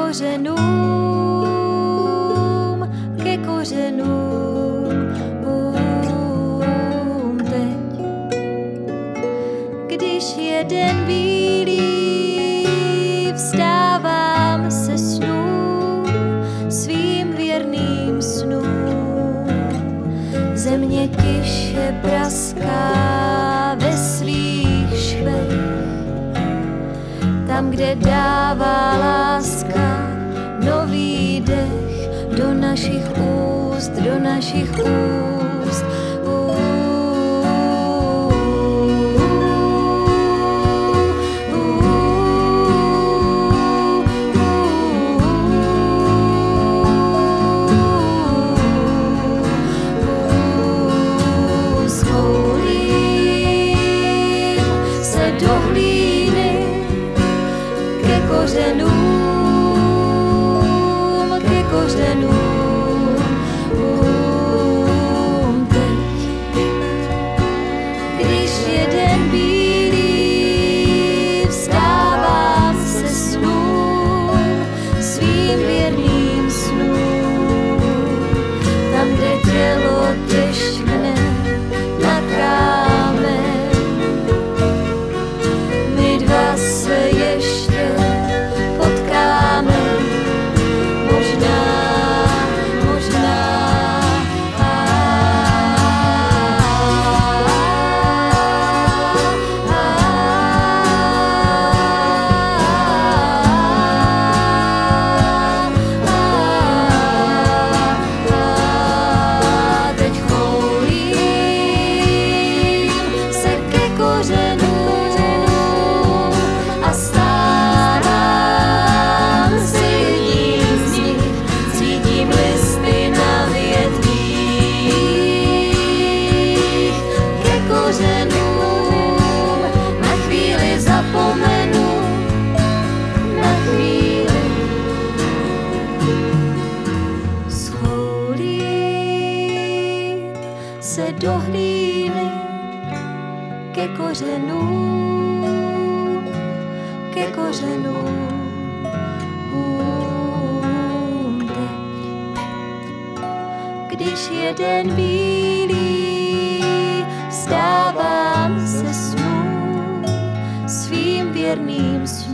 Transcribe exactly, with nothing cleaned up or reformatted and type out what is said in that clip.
kořenům, ke kořenům, um, teď. Když jeden bílý vstávám se snů, svým věrným snům. Země tiše praská ve svých švech, tam, kde dává láska nový dech do našich úst, do našich úst. Kořenům, ke kořenům, um, teď. Když jeden bílý vstávám se snů, svým věrným snům, tam, kde tělo těžkne na kámen, my dva se ještě se do hlíny ke kořenům, ke kořenům, um, teď. Když jeden bílý vstávám se snů, svým věrným snům,